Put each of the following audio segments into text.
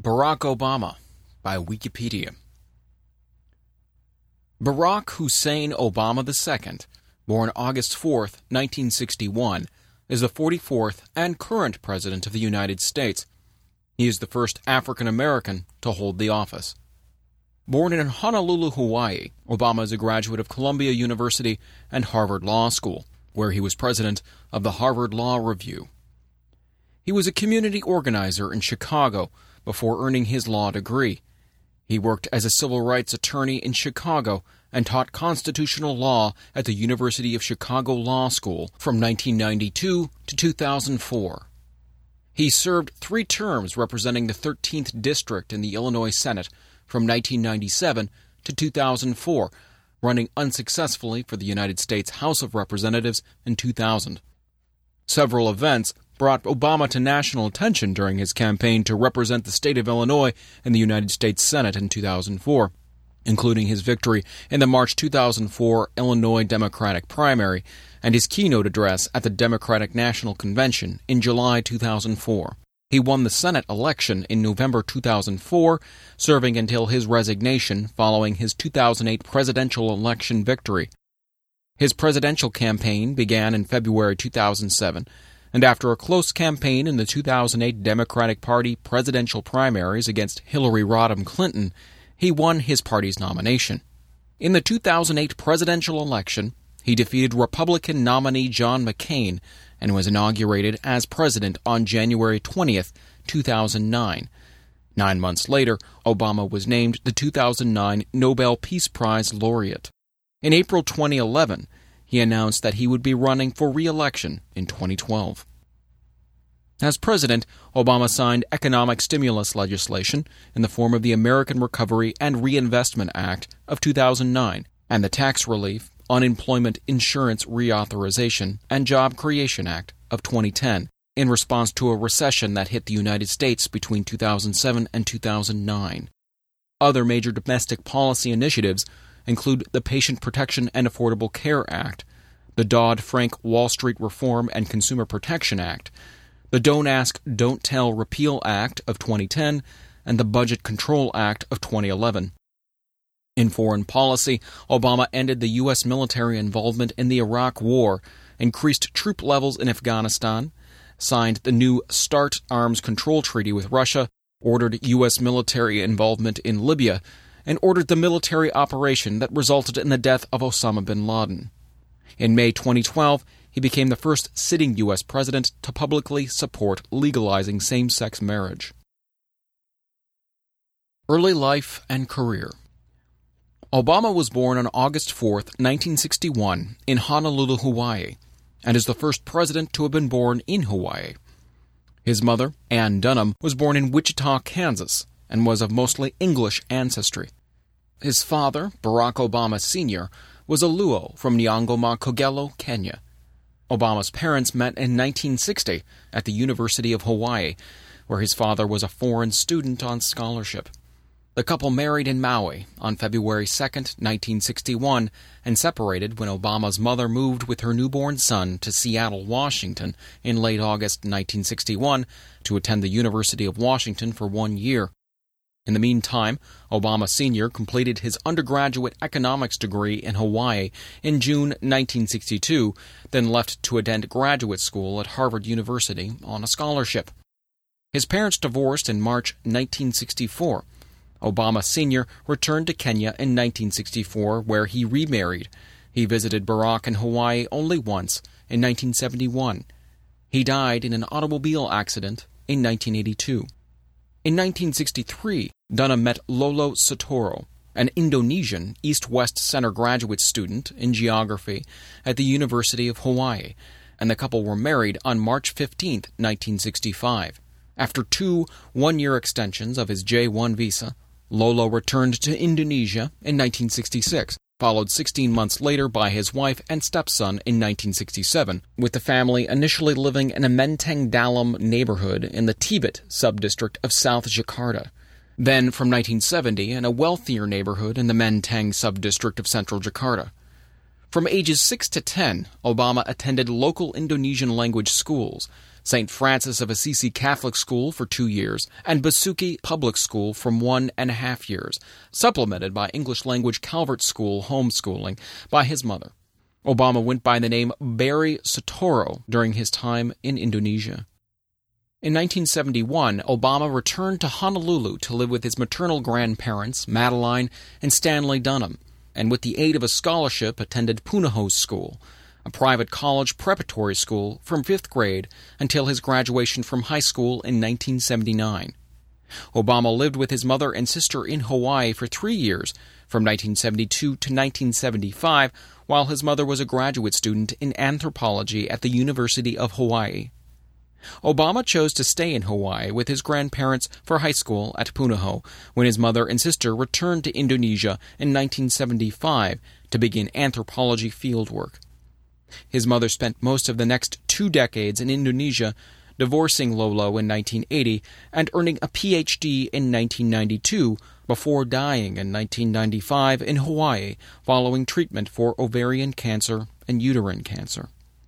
Barack Obama by Wikipedia. Barack Hussein Obama II, born August 4, 1961, is the 44th and current President of the United States. He is the first African American to hold the office. Born in Honolulu, Hawaii, Obama is a graduate of Columbia University and Harvard Law School, where he was president of the Harvard Law Review. He was a community organizer in Chicago before earning his law degree. He worked as a civil rights attorney in Chicago and taught constitutional law at the University of Chicago Law School from 1992 to 2004. He served 3 terms representing the 13th District in the Illinois Senate from 1997 to 2004, running unsuccessfully for the United States House of Representatives in 2000. Several events brought Obama to national attention during his campaign to represent the state of Illinois in the United States Senate in 2004, including his victory in the March 2004 Illinois Democratic primary and his keynote address at the Democratic National Convention in July 2004. He won the Senate election in November 2004, serving until his resignation following his 2008 presidential election victory. His presidential campaign began in February 2007, and after a close campaign in the 2008 Democratic Party presidential primaries against Hillary Rodham Clinton, he won his party's nomination. In the 2008 presidential election, he defeated Republican nominee John McCain and was inaugurated as president on January 20, 2009. 9 months later, Obama was named the 2009 Nobel Peace Prize laureate. In April 2011, he announced that he would be running for re-election in 2012. As president, Obama signed economic stimulus legislation in the form of the American Recovery and Reinvestment Act of 2009 and the Tax Relief, Unemployment Insurance Reauthorization, and Job Creation Act of 2010 in response to a recession that hit the United States between 2007 and 2009. Other major domestic policy initiatives include the Patient Protection and Affordable Care Act, the Dodd-Frank Wall Street Reform and Consumer Protection Act, the Don't Ask, Don't Tell Repeal Act of 2010, and the Budget Control Act of 2011. In foreign policy, Obama ended the U.S. military involvement in the Iraq War, increased troop levels in Afghanistan, signed the new START arms control treaty with Russia, ordered U.S. military involvement in Libya, and ordered the military operation that resulted in the death of Osama bin Laden. In May 2012, he became the first sitting U.S. president to publicly support legalizing same-sex marriage. Early life and career. Obama was born on August 4, 1961, in Honolulu, Hawaii, and is the first president to have been born in Hawaii. His mother, Ann Dunham, was born in Wichita, Kansas, and was of mostly English ancestry. His father, Barack Obama Sr., was a Luo from Nyangoma, Kogelo, Kenya. Obama's parents met in 1960 at the University of Hawaii, where his father was a foreign student on scholarship. The couple married in Maui on February 2, 1961, and separated when Obama's mother moved with her newborn son to Seattle, Washington, in late August 1961 to attend the University of Washington for 1 year. In the meantime, Obama Sr. completed his undergraduate economics degree in Hawaii in June 1962, then left to attend graduate school at Harvard University on a scholarship. His parents divorced in March 1964. Obama Sr. returned to Kenya in 1964, where he remarried. He visited Barack in Hawaii only once, in 1971. He died in an automobile accident in 1982. In 1963, Dunham met Lolo Sotoro, an Indonesian East-West Center graduate student in geography at the University of Hawaii, and the couple were married on March 15, 1965. After 2 one-year extensions of his J-1 visa, Lolo returned to Indonesia in 1966, followed 16 months later by his wife and stepson in 1967, with the family initially living in a Menteng Dalam neighborhood in the Tibet subdistrict of South Jakarta. Then, from 1970, in a wealthier neighborhood in the Menteng subdistrict of Central Jakarta. From ages 6 to 10, Obama attended local Indonesian language schools, St. Francis of Assisi Catholic School for 2 years, and Basuki Public School for 1.5 years, supplemented by English-language Calvert School homeschooling by his mother. Obama went by the name Barry Soetoro during his time in Indonesia. In 1971, Obama returned to Honolulu to live with his maternal grandparents, Madeline and Stanley Dunham, and with the aid of a scholarship attended Punahou School, a private college preparatory school from 5th grade until his graduation from high school in 1979. Obama lived with his mother and sister in Hawaii for 3 years, from 1972 to 1975, while his mother was a graduate student in anthropology at the University of Hawaii. Obama chose to stay in Hawaii with his grandparents for high school at Punahou when his mother and sister returned to Indonesia in 1975 to begin anthropology fieldwork. His mother spent most of the next 2 decades in Indonesia, divorcing Lolo in 1980 and earning a Ph.D. in 1992 before dying in 1995 in Hawaii following treatment for ovarian cancer and uterine cancer.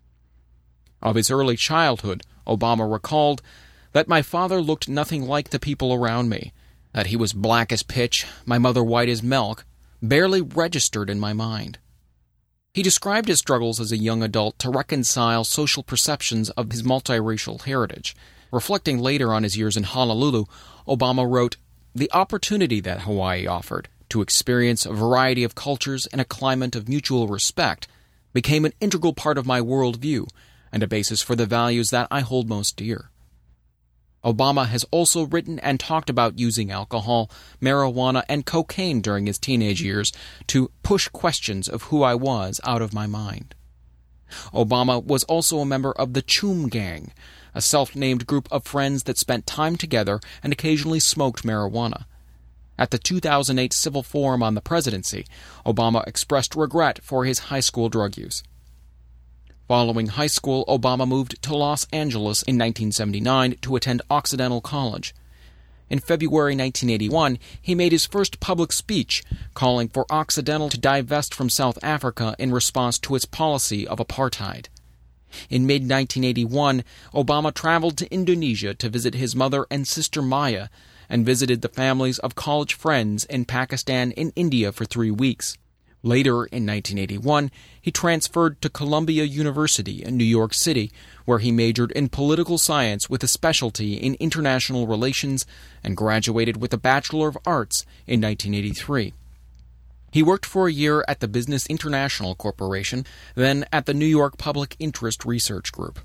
Of his early childhood, Obama recalled that my father looked nothing like the people around me, that he was black as pitch, my mother white as milk, barely registered in my mind. He described his struggles as a young adult to reconcile social perceptions of his multiracial heritage. Reflecting later on his years in Honolulu, Obama wrote, "The opportunity that Hawaii offered to experience a variety of cultures in a climate of mutual respect became an integral part of my worldview and a basis for the values that I hold most dear." Obama has also written and talked about using alcohol, marijuana, and cocaine during his teenage years to push questions of who I was out of my mind. Obama was also a member of the Choom Gang, a self-named group of friends that spent time together and occasionally smoked marijuana. At the 2008 Civil Forum on the presidency, Obama expressed regret for his high school drug use. Following high school, Obama moved to Los Angeles in 1979 to attend Occidental College. In February 1981, he made his first public speech, calling for Occidental to divest from South Africa in response to its policy of apartheid. In mid-1981, Obama traveled to Indonesia to visit his mother and sister Maya, and visited the families of college friends in Pakistan and India for 3 weeks. Later, in 1981, he transferred to Columbia University in New York City, where he majored in political science with a specialty in international relations and graduated with a Bachelor of Arts in 1983. He worked for a year at the Business International Corporation, then at the New York Public Interest Research Group.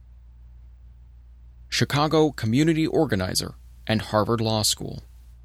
Chicago community organizer and Harvard Law School.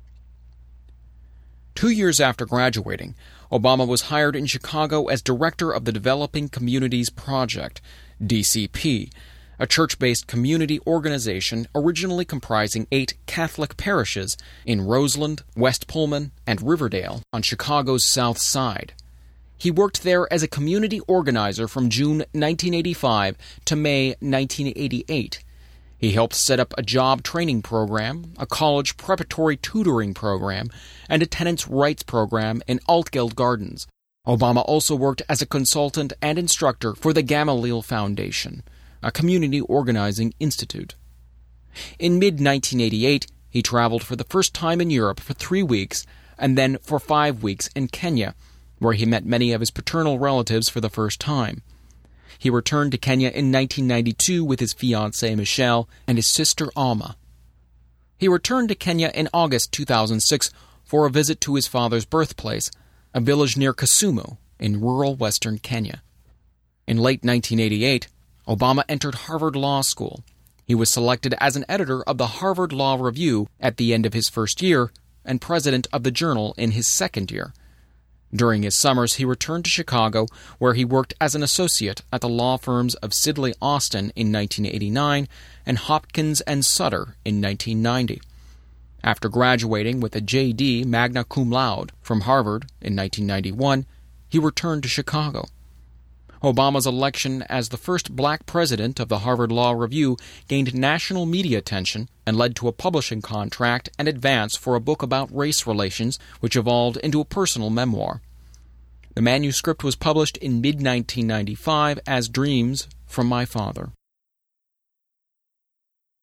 2 years after graduating, Obama was hired in Chicago as director of the Developing Communities Project, DCP, a church-based community organization originally comprising 8 Catholic parishes in Roseland, West Pullman, and Riverdale on Chicago's South Side. He worked there as a community organizer from June 1985 to May 1988. He helped set up a job training program, a college preparatory tutoring program, and a tenants' rights program in Altgeld Gardens. Obama also worked as a consultant and instructor for the Gamaliel Foundation, a community organizing institute. In mid-1988, he traveled for the first time in Europe for 3 weeks, and then for 5 weeks in Kenya, where he met many of his paternal relatives for the first time. He returned to Kenya in 1992 with his fiancée Michelle and his sister Alma. He returned to Kenya in August 2006 for a visit to his father's birthplace, a village near Kisumu in rural western Kenya. In late 1988, Obama entered Harvard Law School. He was selected as an editor of the Harvard Law Review at the end of his first year and president of the journal in his second year. During his summers, he returned to Chicago, where he worked as an associate at the law firms of Sidley Austin in 1989 and Hopkins and Sutter in 1990. After graduating with a J.D. magna cum laude from Harvard in 1991, he returned to Chicago. Obama's election as the first black president of the Harvard Law Review gained national media attention and led to a publishing contract and advance for a book about race relations, which evolved into a personal memoir. The manuscript was published in mid-1995 as Dreams from My Father.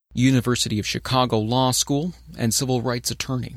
University of Chicago Law School, and civil rights attorney.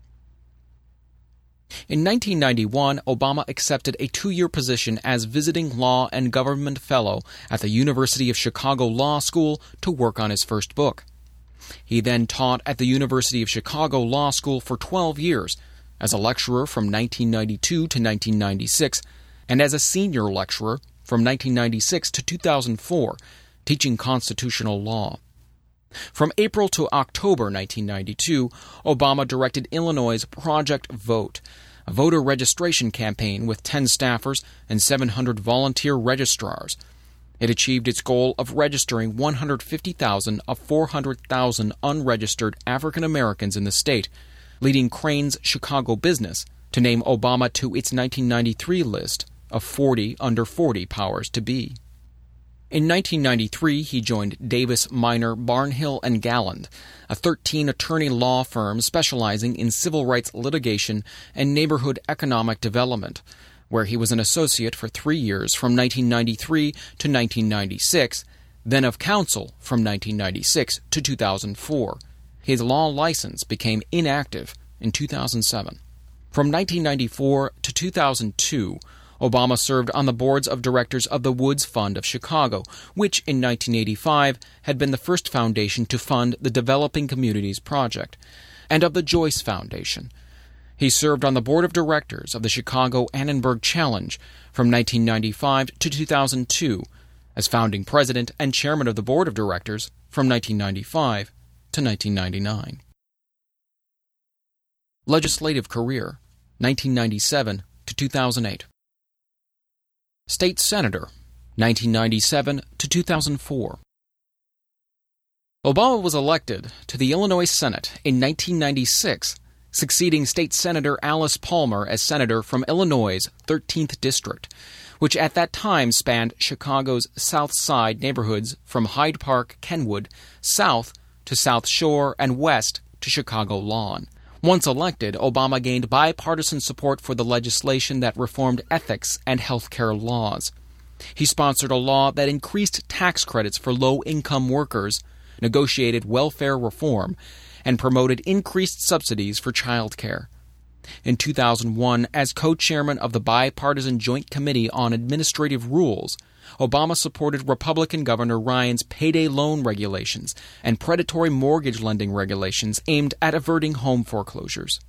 In 1991, Obama accepted a 2-year position as visiting law and government fellow at the University of Chicago Law School to work on his first book. He then taught at the University of Chicago Law School for 12 years, as a lecturer from 1992 to 1996, and as a senior lecturer from 1996 to 2004, teaching constitutional law. From April to October 1992, Obama directed Illinois' Project Vote, a voter registration campaign with 10 staffers and 700 volunteer registrars. It achieved its goal of registering 150,000 of 400,000 unregistered African Americans in the state, leading Crain's Chicago Business to name Obama to its 1993 list of 40 under 40 powers to be. In 1993, he joined Davis, Minor, Barnhill, and Galland, a 13-attorney law firm specializing in civil rights litigation and neighborhood economic development, where he was an associate for 3 years from 1993 to 1996, then of counsel from 1996 to 2004. His law license became inactive in 2007. From 1994 to 2002, Obama served on the boards of directors of the Woods Fund of Chicago, which in 1985 had been the first foundation to fund the Developing Communities Project, and of the Joyce Foundation. He served on the board of directors of the Chicago Annenberg Challenge from 1995 to 2002, as founding president and chairman of the board of directors from 1995 to 1999. Legislative career, 1997 to 2008. State Senator, 1997 to 2004. Obama was elected to the Illinois Senate in 1996, succeeding State Senator Alice Palmer as senator from Illinois' 13th District, which at that time spanned Chicago's South Side neighborhoods from Hyde Park, Kenwood, south to South Shore, and west to Chicago Lawn. Once elected, Obama gained bipartisan support for the legislation that reformed ethics and health care laws. He sponsored a law that increased tax credits for low-income workers, negotiated welfare reform, and promoted increased subsidies for child care. In 2001, as co-chairman of the Bipartisan Joint Committee on Administrative Rules, Obama supported Republican Governor Ryan's payday loan regulations and predatory mortgage lending regulations aimed at averting home foreclosures.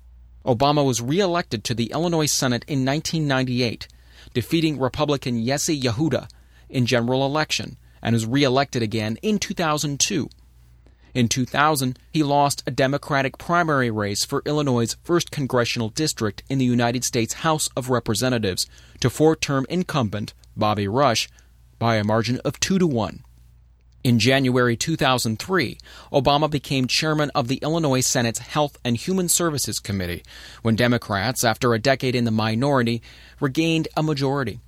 Obama was re-elected to the Illinois Senate in 1998, defeating Republican Yessi Yehuda in general election, and was re-elected again in 2002. In 2000, he lost a Democratic primary race for Illinois' 1st congressional district in the United States House of Representatives to 4-term incumbent Bobby Rush by a margin of 2-1. In January 2003, Obama became chairman of the Illinois Senate's Health and Human Services Committee when Democrats, after a decade in the minority, regained a majority.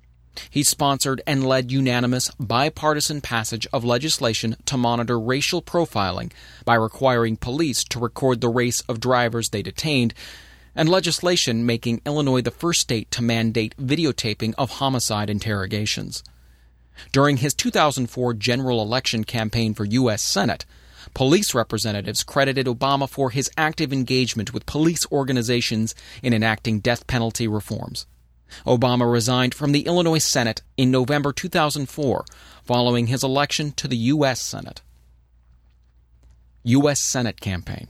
He sponsored and led unanimous bipartisan passage of legislation to monitor racial profiling by requiring police to record the race of drivers they detained, and legislation making Illinois the first state to mandate videotaping of homicide interrogations. During his 2004 general election campaign for U.S. Senate, police representatives credited Obama for his active engagement with police organizations in enacting death penalty reforms. Obama resigned from the Illinois Senate in November 2004, following his election to the U.S. Senate. U.S. Senate campaign.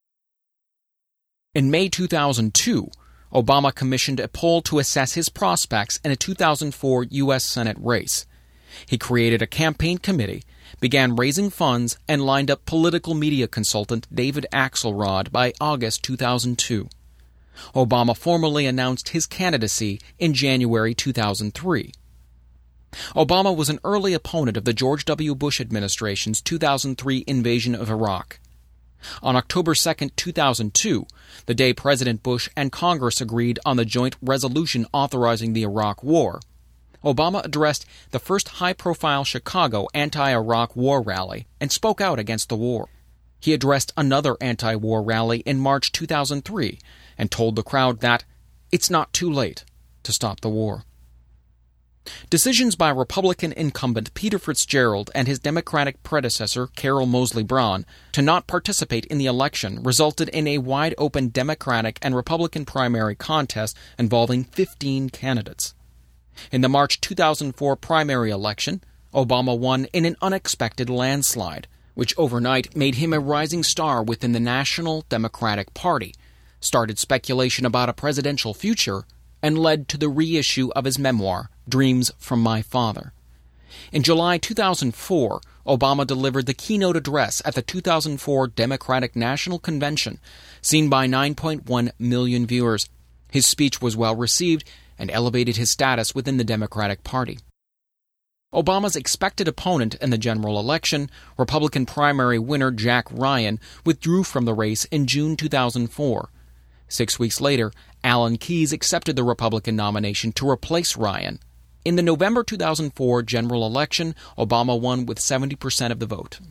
In May 2002, Obama commissioned a poll to assess his prospects in a 2004 U.S. Senate race. He created a campaign committee, began raising funds, and lined up political media consultant David Axelrod by August 2002. Obama formally announced his candidacy in January 2003. Obama was an early opponent of the George W. Bush administration's 2003 invasion of Iraq. On October 2, 2002, the day President Bush and Congress agreed on the joint resolution authorizing the Iraq War, Obama addressed the first high-profile Chicago anti-Iraq war rally and spoke out against the war. He addressed another anti-war rally in March 2003 and told the crowd that it's not too late to stop the war. Decisions by Republican incumbent Peter Fitzgerald and his Democratic predecessor, Carol Moseley Braun, to not participate in the election resulted in a wide-open Democratic and Republican primary contest involving 15 candidates. In the March 2004 primary election, Obama won in an unexpected landslide, which overnight made him a rising star within the National Democratic Party, started speculation about a presidential future, and led to the reissue of his memoir, Dreams from My Father. In July 2004, Obama delivered the keynote address at the 2004 Democratic National Convention, seen by 9.1 million viewers. His speech was well received and elevated his status within the Democratic Party. Obama's expected opponent in the general election, Republican primary winner Jack Ryan, withdrew from the race in June 2004. 6 weeks later, Alan Keyes accepted the Republican nomination to replace Ryan. In the November 2004 general election, Obama won with 70% of the vote.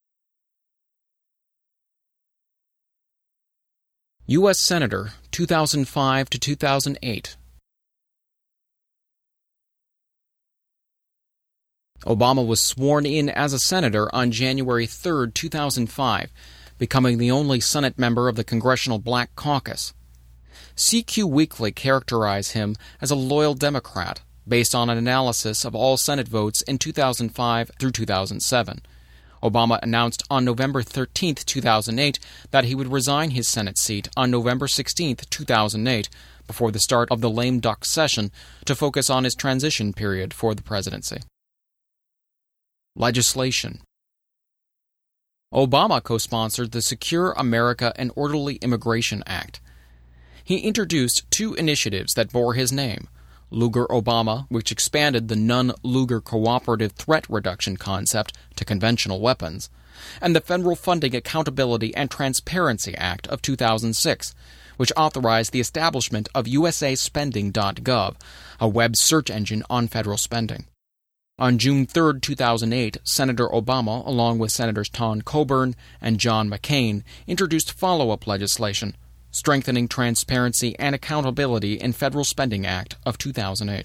U.S. Senator, 2005 to 2008. Obama was sworn in as a senator on January 3, 2005, becoming the only Senate member of the Congressional Black Caucus. CQ Weekly characterized him as a loyal Democrat, based on an analysis of all Senate votes in 2005 through 2007. Obama announced on November 13, 2008, that he would resign his Senate seat on November 16, 2008, before the start of the lame duck session, to focus on his transition period for the presidency. Legislation. Obama co-sponsored the Secure America and Orderly Immigration Act. He introduced two initiatives that bore his name: Lugar-Obama, which expanded the non-Lugar cooperative threat reduction concept to conventional weapons, and the Federal Funding Accountability and Transparency Act of 2006, which authorized the establishment of usaspending.gov, a web search engine on federal spending. On June 3, 2008, Senator Obama, along with Senators Tom Coburn and John McCain, introduced follow-up legislation, Strengthening Transparency and Accountability in Federal Spending Act of 2008.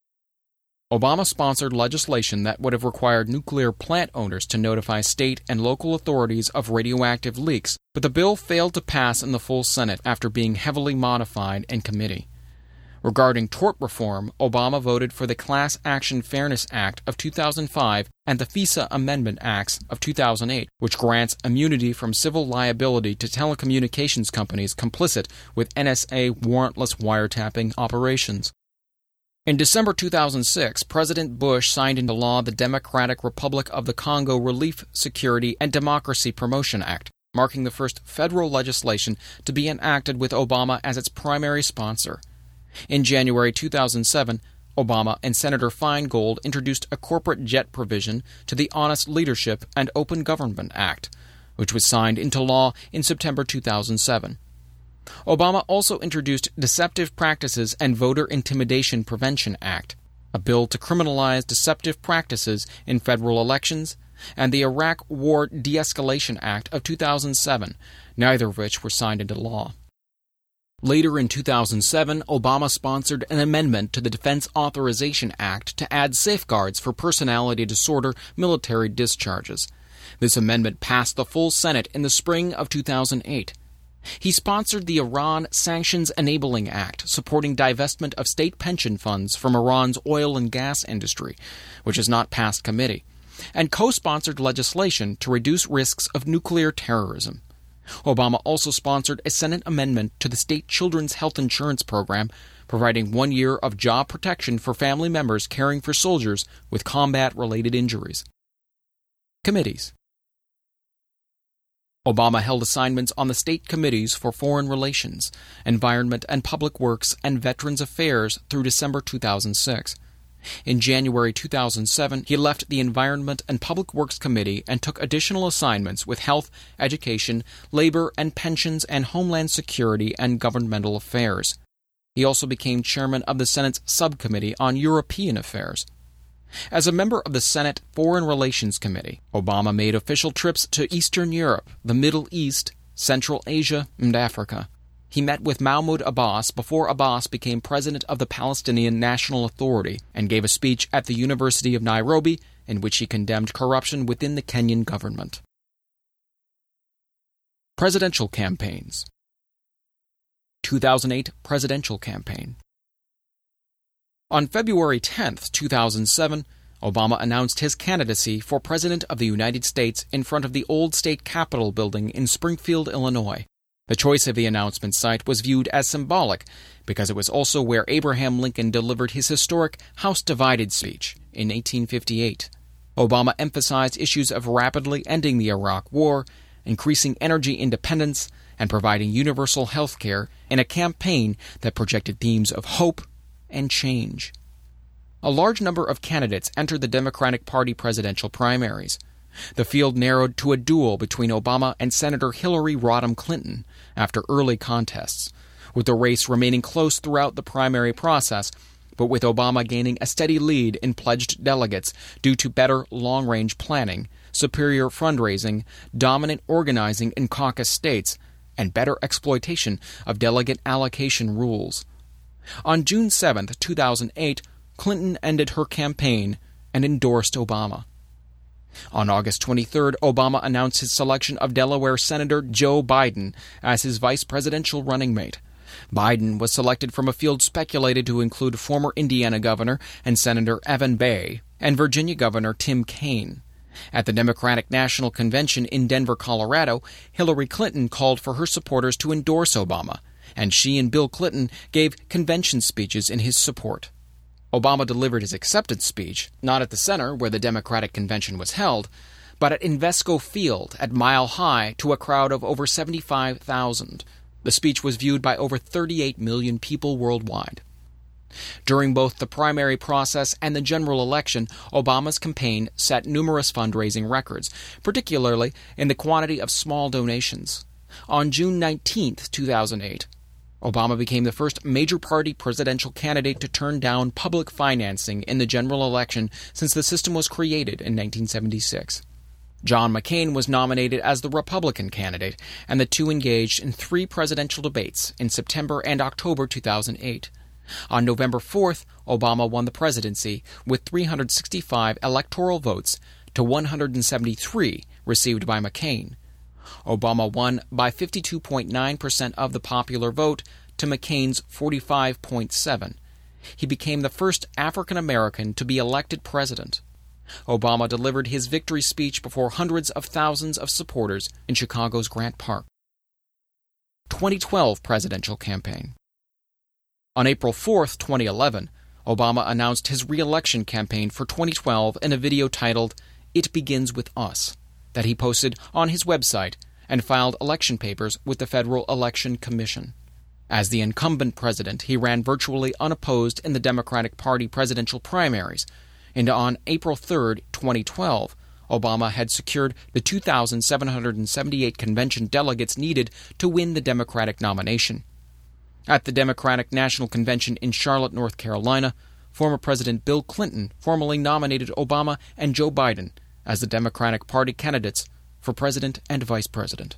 Obama sponsored legislation that would have required nuclear plant owners to notify state and local authorities of radioactive leaks, but the bill failed to pass in the full Senate after being heavily modified in committee. Regarding tort reform, Obama voted for the Class Action Fairness Act of 2005 and the FISA Amendment Acts of 2008, which grants immunity from civil liability to telecommunications companies complicit with NSA warrantless wiretapping operations. In December 2006, President Bush signed into law the Democratic Republic of the Congo Relief, Security, and Democracy Promotion Act, marking the first federal legislation to be enacted with Obama as its primary sponsor. In January 2007, Obama and Senator Feingold introduced a corporate jet provision to the Honest Leadership and Open Government Act, which was signed into law in September 2007. Obama also introduced Deceptive Practices and Voter Intimidation Prevention Act, a bill to criminalize deceptive practices in federal elections, and the Iraq War De-Escalation Act of 2007, neither of which were signed into law. Later in 2007, Obama sponsored an amendment to the Defense Authorization Act to add safeguards for personality disorder military discharges. This amendment passed the full Senate in the spring of 2008. He sponsored the Iran Sanctions Enabling Act, supporting divestment of state pension funds from Iran's oil and gas industry, which has not passed committee, and co-sponsored legislation to reduce risks of nuclear terrorism. Obama also sponsored a Senate amendment to the state children's health insurance program, providing 1 year of job protection for family members caring for soldiers with combat-related injuries. Committees. Obama held assignments on the state committees for Foreign Relations, Environment and Public Works, and Veterans Affairs through December 2006. In January 2007, he left the Environment and Public Works Committee and took additional assignments with Health, Education, Labor and Pensions, and Homeland Security and Governmental Affairs. He also became chairman of the Senate's Subcommittee on European Affairs. As a member of the Senate Foreign Relations Committee, Obama made official trips to Eastern Europe, the Middle East, Central Asia, and Africa. He met with Mahmoud Abbas before Abbas became president of the Palestinian National Authority and gave a speech at the University of Nairobi in which he condemned corruption within the Kenyan government. Presidential campaigns. 2008 presidential campaign. On February 10, 2007, Obama announced his candidacy for President of the United States in front of the old state Capitol building in Springfield, Illinois. The choice of the announcement site was viewed as symbolic because it was also where Abraham Lincoln delivered his historic House Divided speech in 1858. Obama emphasized issues of rapidly ending the Iraq War, increasing energy independence, and providing universal health care in a campaign that projected themes of hope and change. A large number of candidates entered the Democratic Party presidential primaries. The field narrowed to a duel between Obama and Senator Hillary Rodham Clinton after early contests, with the race remaining close throughout the primary process, but with Obama gaining a steady lead in pledged delegates due to better long-range planning, superior fundraising, dominant organizing in caucus states, and better exploitation of delegate allocation rules. On June 7, 2008, Clinton ended her campaign and endorsed Obama. On August 23rd, Obama announced his selection of Delaware Senator Joe Biden as his vice presidential running mate. Biden was selected from a field speculated to include former Indiana Governor and Senator Evan Bayh and Virginia Governor Tim Kaine. At the Democratic National Convention in Denver, Colorado, Hillary Clinton called for her supporters to endorse Obama, and she and Bill Clinton gave convention speeches in his support. Obama delivered his acceptance speech, not at the center where the Democratic Convention was held, but at Invesco Field at Mile High to a crowd of over 75,000. The speech was viewed by over 38 million people worldwide. During both the primary process and the general election, Obama's campaign set numerous fundraising records, particularly in the quantity of small donations. On June 19, 2008, Obama became the first major party presidential candidate to turn down public financing in the general election since the system was created in 1976. John McCain was nominated as the Republican candidate, and the two engaged in 3 presidential debates in September and October 2008. On November 4th, Obama won the presidency with 365 electoral votes to 173 received by McCain. Obama won by 52.9% of the popular vote to McCain's 45.7%. He became the first African American to be elected president. Obama delivered his victory speech before hundreds of thousands of supporters in Chicago's Grant Park. 2012 presidential campaign. On April 4, 2011, Obama announced his re-election campaign for 2012 in a video titled, "It Begins With Us," that he posted on his website and filed election papers with the Federal Election Commission. As the incumbent president, he ran virtually unopposed in the Democratic Party presidential primaries, and on April 3, 2012, Obama had secured the 2,778 convention delegates needed to win the Democratic nomination. At the Democratic National Convention in Charlotte, North Carolina, former President Bill Clinton formally nominated Obama and Joe Biden as the Democratic Party candidates for president and vice president.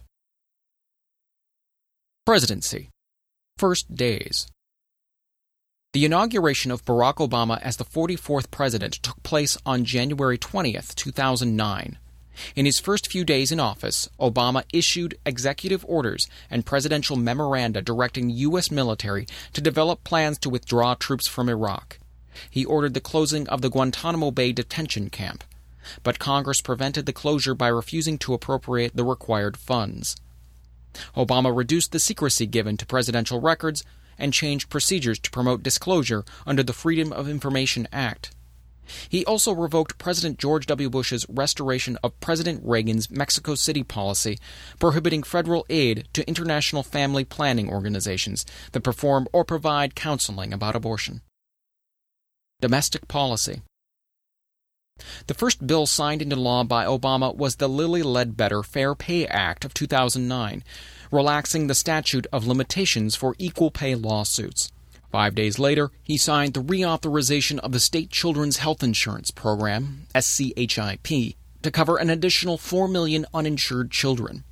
Presidency. First days. The inauguration of Barack Obama as the 44th president took place on January 20, 2009. In his first few days in office, Obama issued executive orders and presidential memoranda directing the U.S. military to develop plans to withdraw troops from Iraq. He ordered the closing of the Guantanamo Bay detention camp, but Congress prevented the closure by refusing to appropriate the required funds. Obama reduced the secrecy given to presidential records and changed procedures to promote disclosure under the Freedom of Information Act. He also revoked President George W. Bush's restoration of President Reagan's Mexico City policy, prohibiting federal aid to international family planning organizations that perform or provide counseling about abortion. Domestic policy. The first bill signed into law by Obama was the Lilly Ledbetter Fair Pay Act of 2009, relaxing the statute of limitations for equal pay lawsuits. 5 days later, he signed the reauthorization of the State Children's Health Insurance Program, SCHIP, to cover an additional 4 million uninsured children.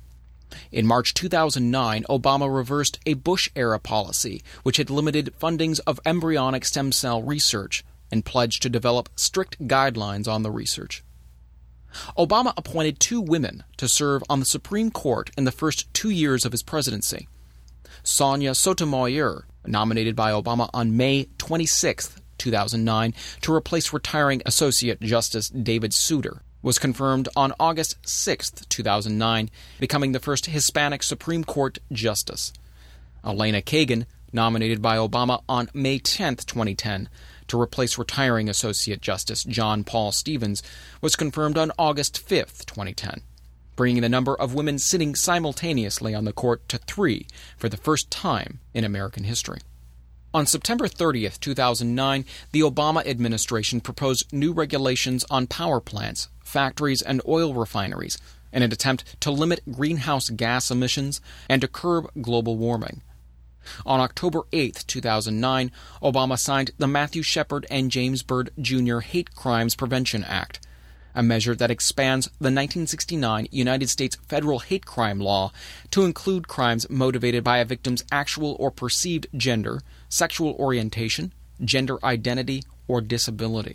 In March 2009, Obama reversed a Bush-era policy which had limited fundings of embryonic stem cell research and pledged to develop strict guidelines on the research. Obama appointed 2 women to serve on the Supreme Court in the first 2 years of his presidency. Sonia Sotomayor, nominated by Obama on May 26, 2009, to replace retiring Associate Justice David Souter, was confirmed on August 6, 2009, becoming the first Hispanic Supreme Court justice. Elena Kagan, nominated by Obama on May 10, 2010, to replace retiring Associate Justice John Paul Stevens, was confirmed on August 5, 2010, bringing the number of women sitting simultaneously on the court to 3 for the first time in American history. On September 30, 2009, the Obama administration proposed new regulations on power plants, factories, and oil refineries in an attempt to limit greenhouse gas emissions and to curb global warming. On October 8, 2009, Obama signed the Matthew Shepard and James Byrd Jr. Hate Crimes Prevention Act, a measure that expands the 1969 United States federal hate crime law to include crimes motivated by a victim's actual or perceived gender, sexual orientation, gender identity, or disability.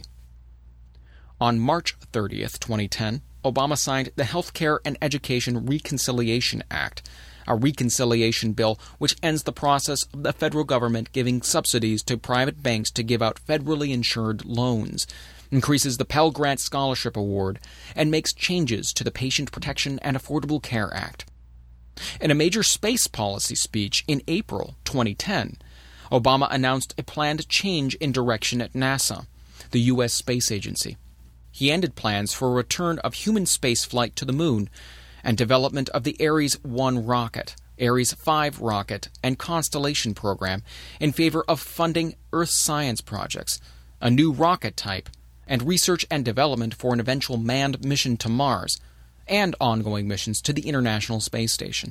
On March 30, 2010, Obama signed the Healthcare and Education Reconciliation Act, a reconciliation bill which ends the process of the federal government giving subsidies to private banks to give out federally insured loans, increases the Pell Grant Scholarship Award, and makes changes to the Patient Protection and Affordable Care Act. In a major space policy speech in April 2010, Obama announced a planned change in direction at NASA, the U.S. space agency. He ended plans for a return of human spaceflight to the moon and development of the Ares 1 rocket, Ares 5 rocket, and Constellation program in favor of funding Earth science projects, a new rocket type, and research and development for an eventual manned mission to Mars, and ongoing missions to the International Space Station.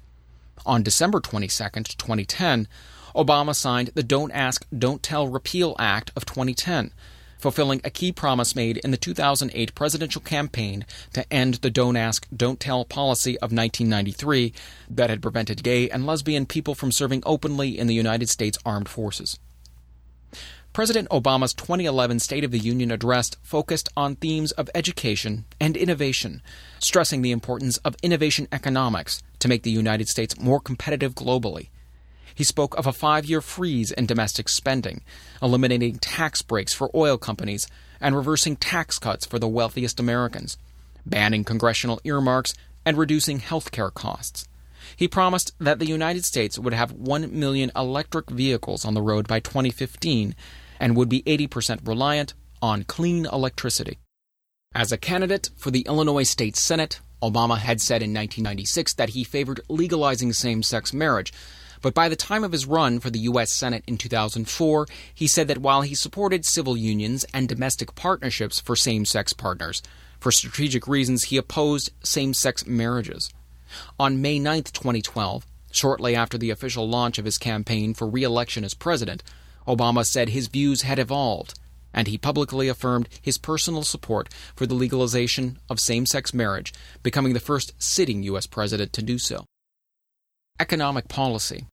On December 22, 2010, Obama signed the Don't Ask, Don't Tell Repeal Act of 2010, fulfilling a key promise made in the 2008 presidential campaign to end the Don't Ask, Don't Tell policy of 1993 that had prevented gay and lesbian people from serving openly in the United States Armed Forces. President Obama's 2011 State of the Union address focused on themes of education and innovation, stressing the importance of innovation economics to make the United States more competitive globally. He spoke of a 5-year freeze in domestic spending, eliminating tax breaks for oil companies, and reversing tax cuts for the wealthiest Americans, banning congressional earmarks, and reducing health care costs. He promised that the United States would have 1 million electric vehicles on the road by 2015 and would be 80% reliant on clean electricity. As a candidate for the Illinois State Senate, Obama had said in 1996 that he favored legalizing same-sex marriage, but by the time of his run for the U.S. Senate in 2004, he said that while he supported civil unions and domestic partnerships for same-sex partners, for strategic reasons he opposed same-sex marriages. On May 9, 2012, shortly after the official launch of his campaign for re-election as president, Obama said his views had evolved, and he publicly affirmed his personal support for the legalization of same-sex marriage, becoming the first sitting U.S. president to do so. Economic policy.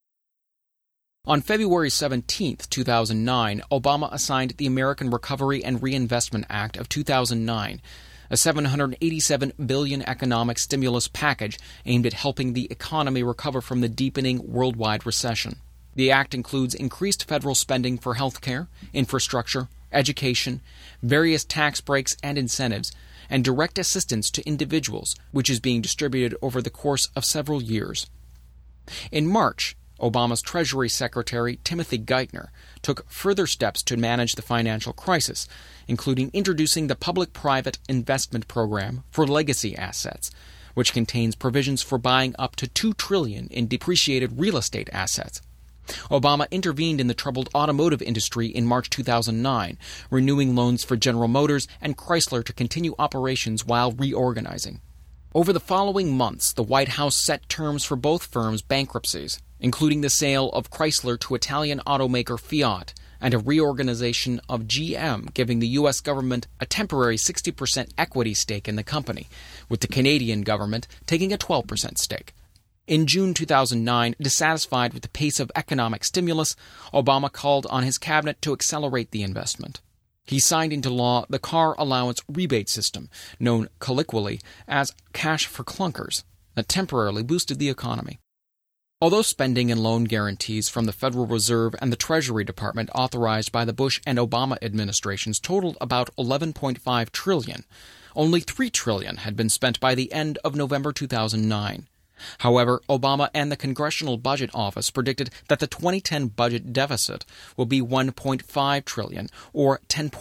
On February 17, 2009, Obama assigned the American Recovery and Reinvestment Act of 2009, a $787 billion economic stimulus package aimed at helping the economy recover from the deepening worldwide recession. The act includes increased federal spending for health care, infrastructure, education, various tax breaks and incentives, and direct assistance to individuals, which is being distributed over the course of several years. In March, Obama's Treasury Secretary Timothy Geithner took further steps to manage the financial crisis, including introducing the Public-Private Investment Program for Legacy Assets, which contains provisions for buying up to $2 trillion in depreciated real estate assets. Obama intervened in the troubled automotive industry in March 2009, renewing loans for General Motors and Chrysler to continue operations while reorganizing. Over the following months, the White House set terms for both firms' bankruptcies, including the sale of Chrysler to Italian automaker Fiat and a reorganization of GM, giving the U.S. government a temporary 60% equity stake in the company, with the Canadian government taking a 12% stake. In June 2009, dissatisfied with the pace of economic stimulus, Obama called on his cabinet to accelerate the investment. He signed into law the car allowance rebate system, known colloquially as cash for clunkers, that temporarily boosted the economy. Although spending and loan guarantees from the Federal Reserve and the Treasury Department authorized by the Bush and Obama administrations totaled about $11.5 trillion, only $3 trillion had been spent by the end of November 2009. However, Obama and the Congressional Budget Office predicted that the 2010 budget deficit will be $1.5 trillion, or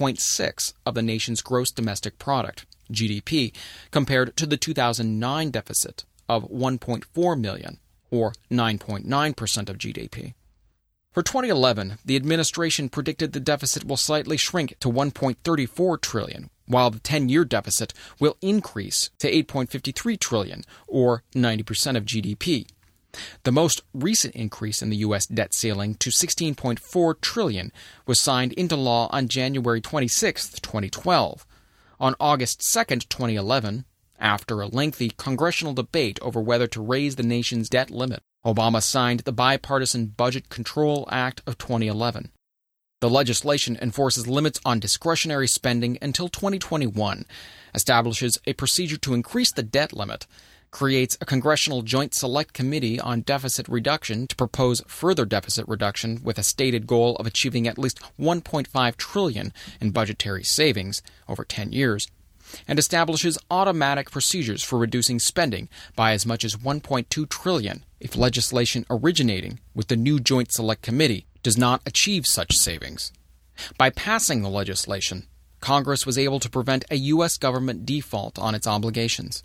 10.6% of the nation's gross domestic product, GDP, compared to the 2009 deficit of $1.4 million, or 9.9% of GDP. For 2011, the administration predicted the deficit will slightly shrink to $1.34 trillion, while the 10-year deficit will increase to $8.53 trillion, or 90% of GDP. The most recent increase in the U.S. debt ceiling to $16.4 trillion was signed into law on January 26, 2012. On August 2, 2011, after a lengthy congressional debate over whether to raise the nation's debt limit, Obama signed the Bipartisan Budget Control Act of 2011. The legislation enforces limits on discretionary spending until 2021, establishes a procedure to increase the debt limit, creates a Congressional Joint Select Committee on Deficit Reduction to propose further deficit reduction with a stated goal of achieving at least $1.5 trillion in budgetary savings over 10 years, and establishes automatic procedures for reducing spending by as much as $1.2 trillion if legislation originating with the new Joint Select Committee does not achieve such savings. By passing the legislation, Congress was able to prevent a U.S. government default on its obligations.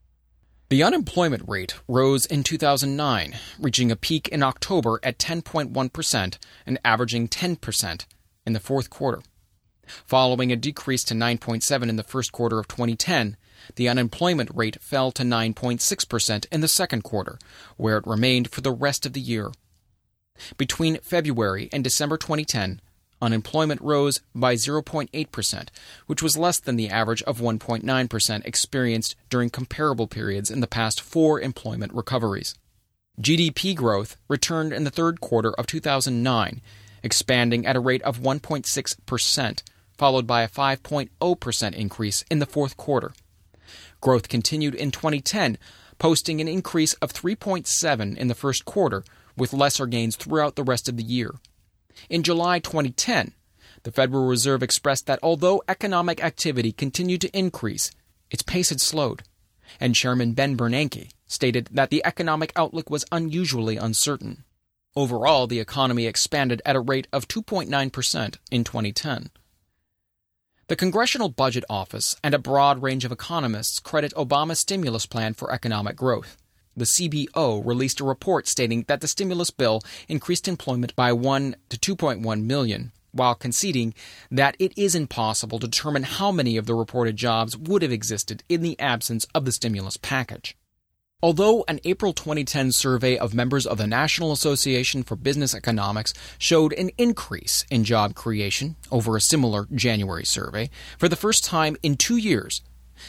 The unemployment rate rose in 2009, reaching a peak in October at 10.1% and averaging 10% in the fourth quarter. Following a decrease to 9.7% in the first quarter of 2010, the unemployment rate fell to 9.6% in the second quarter, where it remained for the rest of the year. Between February and December 2010, unemployment rose by 0.8%, which was less than the average of 1.9% experienced during comparable periods in the past 4 employment recoveries. GDP growth returned in the third quarter of 2009, expanding at a rate of 1.6%, followed by a 5.0% increase in the fourth quarter. Growth continued in 2010, posting an increase of 3.7% in the first quarter, with lesser gains throughout the rest of the year. In July 2010, the Federal Reserve expressed that although economic activity continued to increase, its pace had slowed, and Chairman Ben Bernanke stated that the economic outlook was unusually uncertain. Overall, the economy expanded at a rate of 2.9% in 2010. The Congressional Budget Office and a broad range of economists credit Obama's stimulus plan for economic growth. The CBO released a report stating that the stimulus bill increased employment by 1 to 2.1 million, while conceding that it is impossible to determine how many of the reported jobs would have existed in the absence of the stimulus package. Although an April 2010 survey of members of the National Association for Business Economics showed an increase in job creation over a similar January survey, for the first time in 2 years,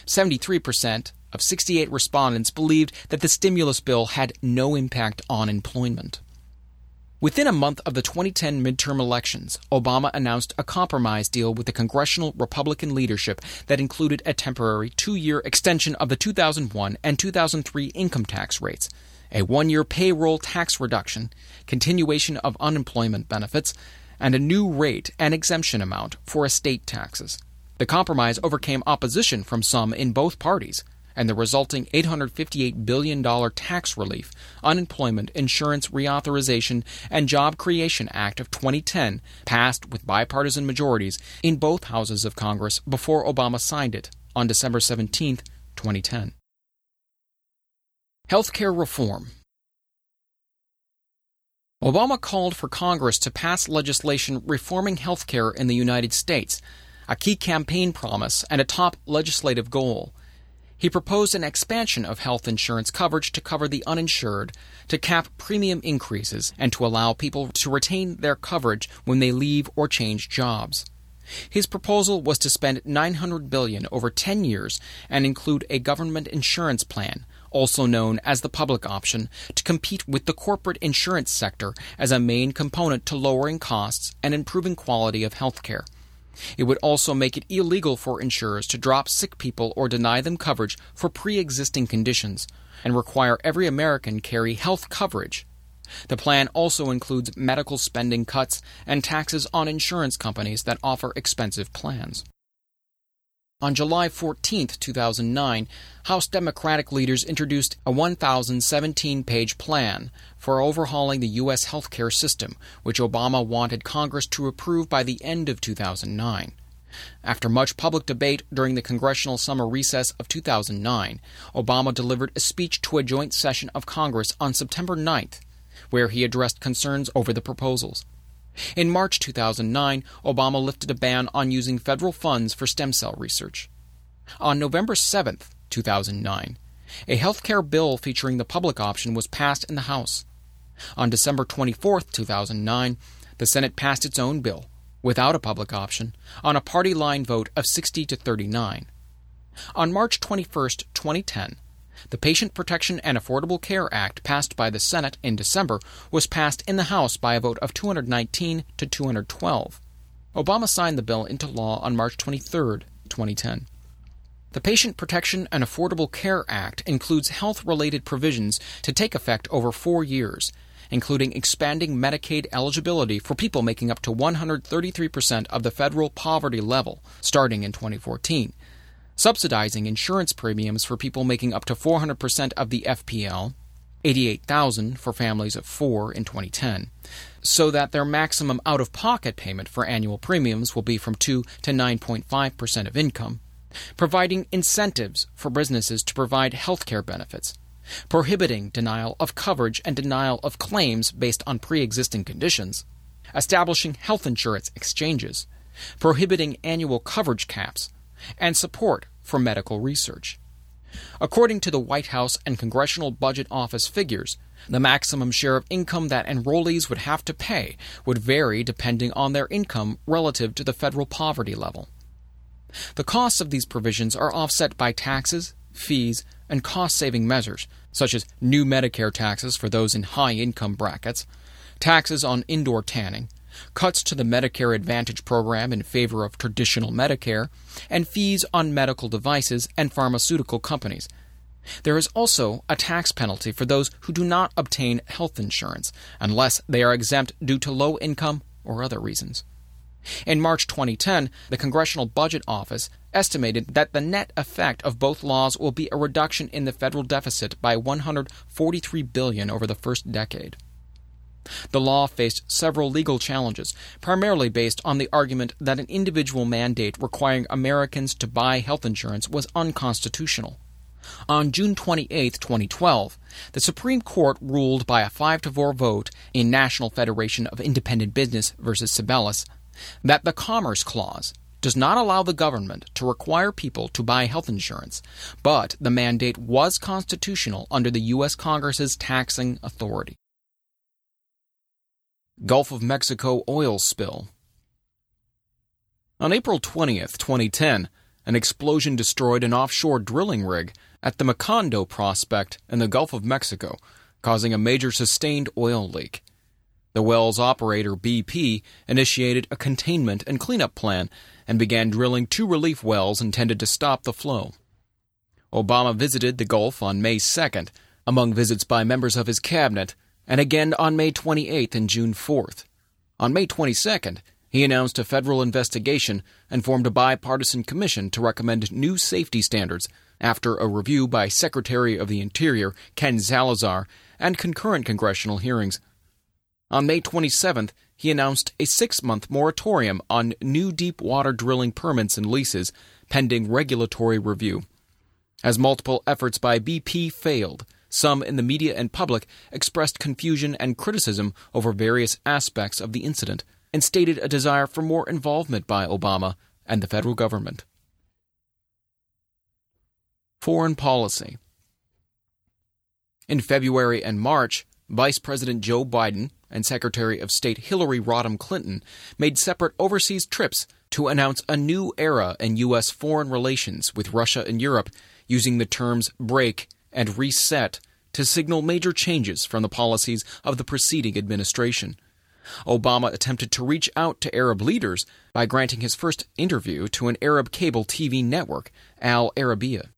73% of 68 respondents believed that the stimulus bill had no impact on employment. Within a month of the 2010 midterm elections, Obama announced a compromise deal with the congressional Republican leadership that included a temporary 2-year extension of the 2001 and 2003 income tax rates, a 1-year payroll tax reduction, continuation of unemployment benefits, and a new rate and exemption amount for estate taxes. The compromise overcame opposition from some in both parties, and the resulting $858 billion tax relief, unemployment insurance reauthorization, and Job Creation Act of 2010 passed with bipartisan majorities in both houses of Congress before Obama signed it on December 17, 2010. Healthcare reform. Obama called for Congress to pass legislation reforming healthcare in the United States, a key campaign promise and a top legislative goal. He proposed an expansion of health insurance coverage to cover the uninsured, to cap premium increases, and to allow people to retain their coverage when they leave or change jobs. His proposal was to spend $900 billion over 10 years and include a government insurance plan, also known as the public option, to compete with the corporate insurance sector as a main component to lowering costs and improving quality of health care. It would also make it illegal for insurers to drop sick people or deny them coverage for pre-existing conditions, and require every American carry health coverage. The plan also includes medical spending cuts and taxes on insurance companies that offer expensive plans. On July 14, 2009, House Democratic leaders introduced a 1,017-page plan for overhauling the U.S. healthcare system, which Obama wanted Congress to approve by the end of 2009. After much public debate during the congressional summer recess of 2009, Obama delivered a speech to a joint session of Congress on September 9th, where he addressed concerns over the proposals. In March 2009, Obama lifted a ban on using federal funds for stem cell research. On November 7, 2009, a health care bill featuring the public option was passed in the House. On December 24, 2009, the Senate passed its own bill, without a public option, on a party line vote of 60 to 39. On March 21, 2010, the Patient Protection and Affordable Care Act, passed by the Senate in December, was passed in the House by a vote of 219 to 212. Obama signed the bill into law on March 23, 2010. The Patient Protection and Affordable Care Act includes health-related provisions to take effect over 4 years, including expanding Medicaid eligibility for people making up to 133% of the federal poverty level, starting in 2014. Subsidizing insurance premiums for people making up to 400% of the FPL, $88,000 for families of 4 in 2010, so that their maximum out-of-pocket payment for annual premiums will be from 2 to 9.5% of income, providing incentives for businesses to provide health care benefits, prohibiting denial of coverage and denial of claims based on pre-existing conditions, establishing health insurance exchanges, prohibiting annual coverage caps, and support for medical research. According to the White House and Congressional Budget Office figures, the maximum share of income that enrollees would have to pay would vary depending on their income relative to the federal poverty level. The costs of these provisions are offset by taxes, fees, and cost-saving measures, such as new Medicare taxes for those in high-income brackets, taxes on indoor tanning, cuts to the Medicare Advantage program in favor of traditional Medicare, and fees on medical devices and pharmaceutical companies. There is also a tax penalty for those who do not obtain health insurance, unless they are exempt due to low income or other reasons. In March 2010, the Congressional Budget Office estimated that the net effect of both laws will be a reduction in the federal deficit by $143 billion over the first decade. The law faced several legal challenges, primarily based on the argument that an individual mandate requiring Americans to buy health insurance was unconstitutional. On June 28, 2012, the Supreme Court ruled by a 5-4 vote in National Federation of Independent Business v. Sebelius that the Commerce Clause does not allow the government to require people to buy health insurance, but the mandate was constitutional under the U.S. Congress's taxing authority. Gulf of Mexico oil spill. On April 20, 2010, an explosion destroyed an offshore drilling rig at the Macondo prospect in the Gulf of Mexico, causing a major sustained oil leak. The well's operator, BP, initiated a containment and cleanup plan and began drilling 2 relief wells intended to stop the flow. Obama visited the Gulf on May 2nd, among visits by members of his cabinet, and again on May 28th and June 4th. On May 22nd, he announced a federal investigation and formed a bipartisan commission to recommend new safety standards after a review by Secretary of the Interior Ken Salazar and concurrent congressional hearings. On May 27th, he announced a 6-month moratorium on new deep water drilling permits and leases, pending regulatory review. As multiple efforts by BP failed, some in the media and public expressed confusion and criticism over various aspects of the incident and stated a desire for more involvement by Obama and the federal government. Foreign policy. In February and March, Vice President Joe Biden and Secretary of State Hillary Rodham Clinton made separate overseas trips to announce a new era in U.S. foreign relations with Russia and Europe, using the terms break and reset to signal major changes from the policies of the preceding administration. Obama attempted to reach out to Arab leaders by granting his first interview to an Arab cable TV network, Al Arabiya.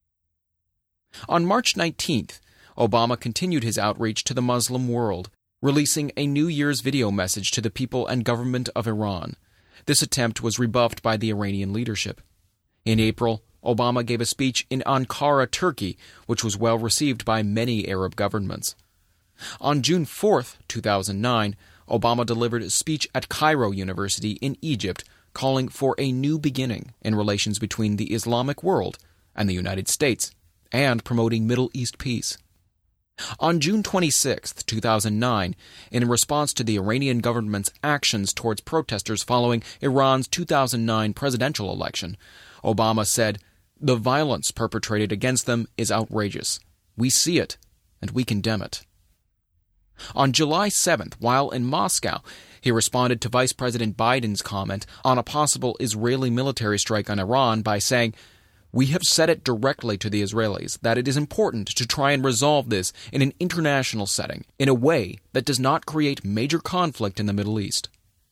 On March 19th, Obama continued his outreach to the Muslim world, releasing a New Year's video message to the people and government of Iran. This attempt was rebuffed by the Iranian leadership. In April, Obama gave a speech in Ankara, Turkey, which was well received by many Arab governments. On June 4, 2009, Obama delivered a speech at Cairo University in Egypt calling for a new beginning in relations between the Islamic world and the United States, and promoting Middle East peace. On June 26, 2009, in response to the Iranian government's actions towards protesters following Iran's 2009 presidential election, Obama said, "The violence perpetrated against them is outrageous. We see it, and we condemn it." On July 7th, while in Moscow, he responded to Vice President Biden's comment on a possible Israeli military strike on Iran by saying, "We have said it directly to the Israelis that it is important to try and resolve this in an international setting, in a way that does not create major conflict in the Middle East."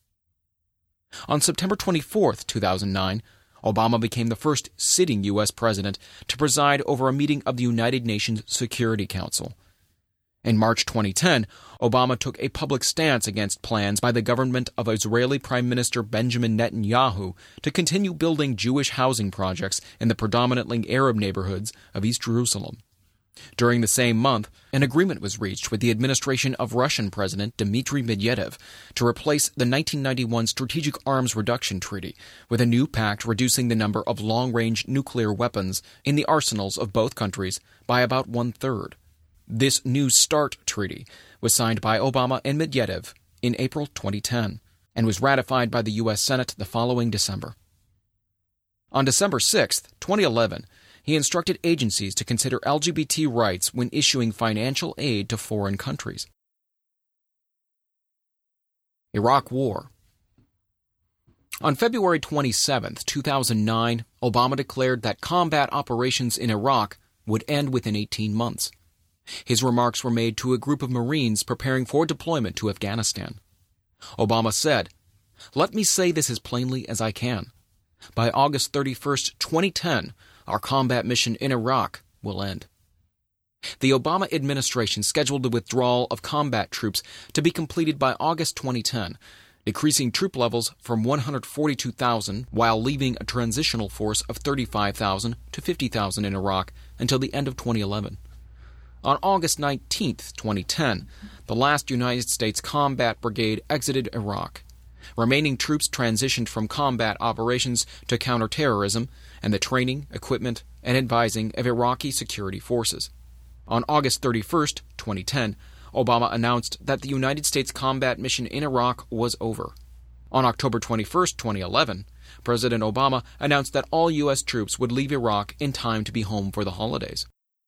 On September 24, 2009, Obama became the first sitting U.S. president to preside over a meeting of the United Nations Security Council. In March 2010, Obama took a public stance against plans by the government of Israeli Prime Minister Benjamin Netanyahu to continue building Jewish housing projects in the predominantly Arab neighborhoods of East Jerusalem. During the same month, an agreement was reached with the administration of Russian President Dmitry Medvedev to replace the 1991 Strategic Arms Reduction Treaty with a new pact reducing the number of long-range nuclear weapons in the arsenals of both countries by about one-third. This New START treaty was signed by Obama and Medvedev in April 2010 and was ratified by the U.S. Senate the following December. On December 6, 2011, he instructed agencies to consider LGBT rights when issuing financial aid to foreign countries. Iraq War. On February 27, 2009, Obama declared that combat operations in Iraq would end within 18 months. His remarks were made to a group of Marines preparing for deployment to Afghanistan. Obama said, "Let me say this as plainly as I can. By August 31, 2010, our combat mission in Iraq will end." The Obama administration scheduled the withdrawal of combat troops to be completed by August 2010, decreasing troop levels from 142,000 while leaving a transitional force of 35,000 to 50,000 in Iraq until the end of 2011. On August 19, 2010, the last United States Combat Brigade exited Iraq. Remaining troops transitioned from combat operations to counterterrorism and the training, equipment, and advising of Iraqi security forces. On August 31, 2010, Obama announced that the United States combat mission in Iraq was over. On October 21, 2011, President Obama announced that all U.S. troops would leave Iraq in time to be home for the holidays.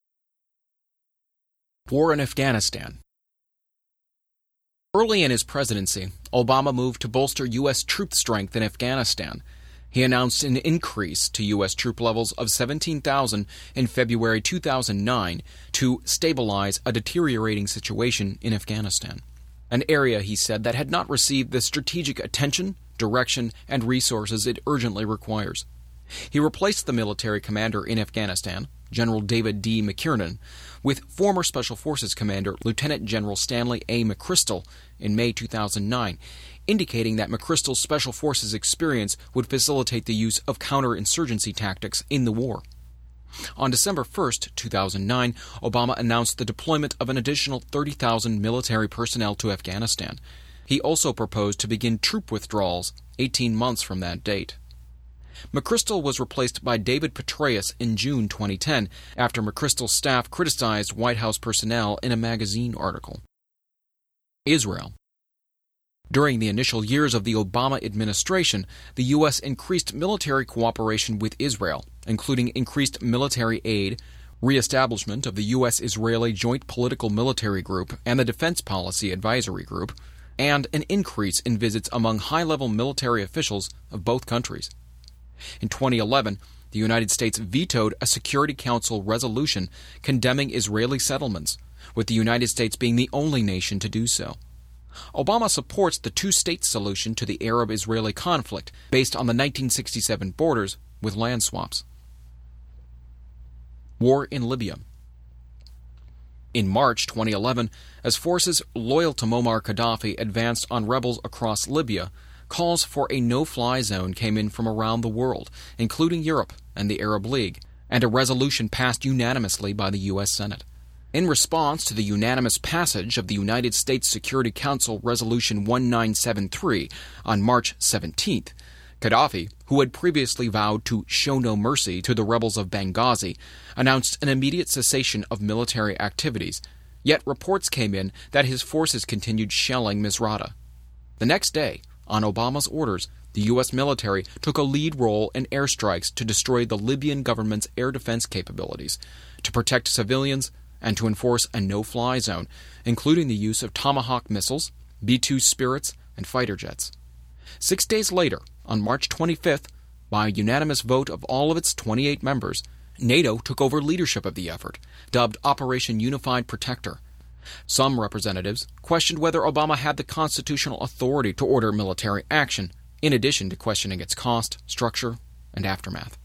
War in Afghanistan. Early in his presidency, Obama moved to bolster U.S. troop strength in Afghanistan. He announced an increase to U.S. troop levels of 17,000 in February 2009 to stabilize a deteriorating situation in Afghanistan, an area, he said, that had not received the strategic attention, direction, and resources it urgently requires. He replaced the military commander in Afghanistan, General David D. McKiernan, with former Special Forces Commander Lieutenant General Stanley A. McChrystal in May 2009, indicating that McChrystal's Special Forces experience would facilitate the use of counterinsurgency tactics in the war. On December 1, 2009, Obama announced the deployment of an additional 30,000 military personnel to Afghanistan. He also proposed to begin troop withdrawals 18 months from that date. McChrystal was replaced by David Petraeus in June 2010 after McChrystal's staff criticized White House personnel in a magazine article. Israel. During the initial years of the Obama administration, the U.S. increased military cooperation with Israel, including increased military aid, Re-establishment of the U.S.-Israeli Joint Political Military Group and the Defense Policy Advisory Group, and an increase in visits among high-level military officials of both countries. In 2011, the United States vetoed a Security Council resolution condemning Israeli settlements, with the United States being the only nation to do so. Obama supports the two-state solution to the Arab-Israeli conflict based on the 1967 borders with land swaps. War in Libya. In March 2011, as forces loyal to Muammar Gaddafi advanced on rebels across Libya, calls for a no-fly zone came in from around the world, including Europe and the Arab League, and a resolution passed unanimously by the U.S. Senate. In response to the unanimous passage of the United States Security Council Resolution 1973 on March 17th, Gaddafi, who had previously vowed to show no mercy to the rebels of Benghazi, announced an immediate cessation of military activities, yet reports came in that his forces continued shelling Misrata. The next day, on Obama's orders, the U.S. military took a lead role in airstrikes to destroy the Libyan government's air defense capabilities, to protect civilians, and to enforce a no-fly zone, including the use of Tomahawk missiles, B-2 Spirits, and fighter jets. 6 days later, on March 25th, by a unanimous vote of all of its 28 members, NATO took over leadership of the effort, dubbed Operation Unified Protector. Some representatives questioned whether Obama had the constitutional authority to order military action, in addition to questioning its cost, structure, and aftermath.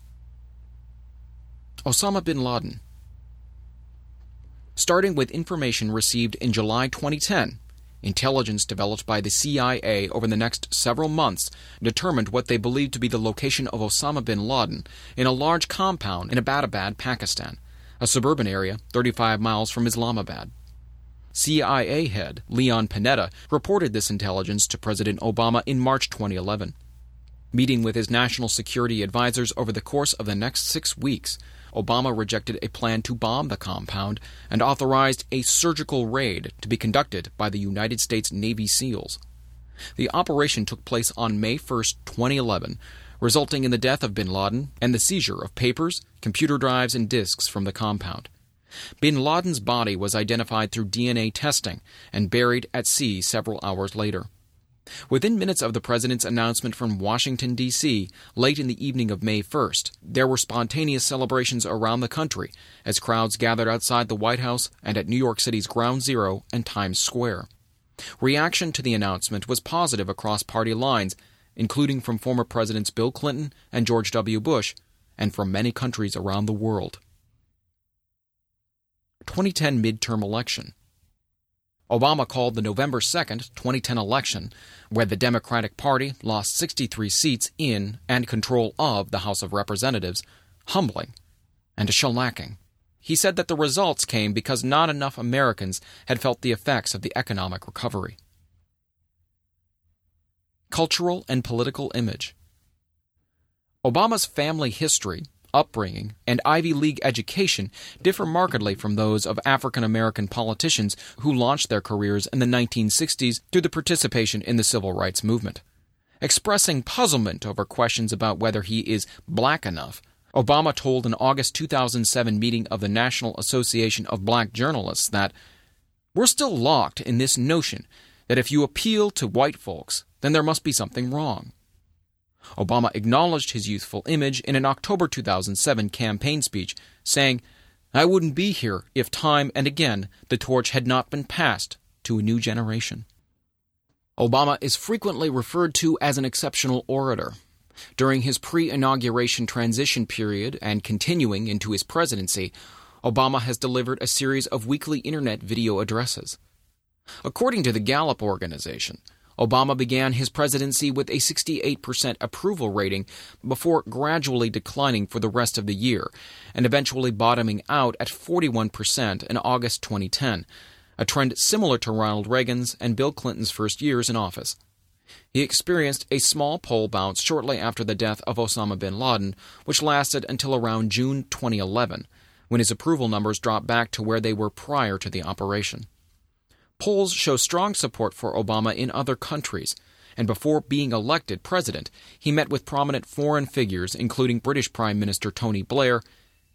Osama bin Laden. Starting with information received in July 2010, intelligence developed by the CIA over the next several months determined what they believed to be the location of Osama bin Laden in a large compound in Abbottabad, Pakistan, a suburban area 35 miles from Islamabad. CIA head Leon Panetta reported this intelligence to President Obama in March 2011. Meeting with his national security advisors over the course of the next 6 weeks, Obama rejected a plan to bomb the compound and authorized a surgical raid to be conducted by the United States Navy SEALs. The operation took place on May 1, 2011, resulting in the death of bin Laden and the seizure of papers, computer drives, and disks from the compound. Bin Laden's body was identified through DNA testing and buried at sea several hours later. Within minutes of the president's announcement from Washington, D.C., late in the evening of May 1st, there were spontaneous celebrations around the country as crowds gathered outside the White House and at New York City's Ground Zero and Times Square. Reaction to the announcement was positive across party lines, including from former Presidents Bill Clinton and George W. Bush, and from many countries around the world. 2010 midterm election. Obama called the November 2, 2010 election, where the Democratic Party lost 63 seats in and control of the House of Representatives, humbling and a shellacking. He said that the results came because not enough Americans had felt the effects of the economic recovery. Cultural and political image. Obama's family history, upbringing, and Ivy League education differ markedly from those of African-American politicians who launched their careers in the 1960s through the participation in the civil rights movement. Expressing puzzlement over questions about whether he is black enough, Obama told an August 2007 meeting of the National Association of Black Journalists that, "We're still locked in this notion that if you appeal to white folks, then there must be something wrong." Obama acknowledged his youthful image in an October 2007 campaign speech, saying, "I wouldn't be here if time and again the torch had not been passed to a new generation." Obama is frequently referred to as an exceptional orator. During his pre-inauguration transition period and continuing into his presidency, Obama has delivered a series of weekly internet video addresses. According to the Gallup organization, Obama began his presidency with a 68% approval rating before gradually declining for the rest of the year and eventually bottoming out at 41% in August 2010, a trend similar to Ronald Reagan's and Bill Clinton's first years in office. He experienced a small poll bounce shortly after the death of Osama bin Laden, which lasted until around June 2011, when his approval numbers dropped back to where they were prior to the operation. Polls show strong support for Obama in other countries, and before being elected president, he met with prominent foreign figures including British Prime Minister Tony Blair,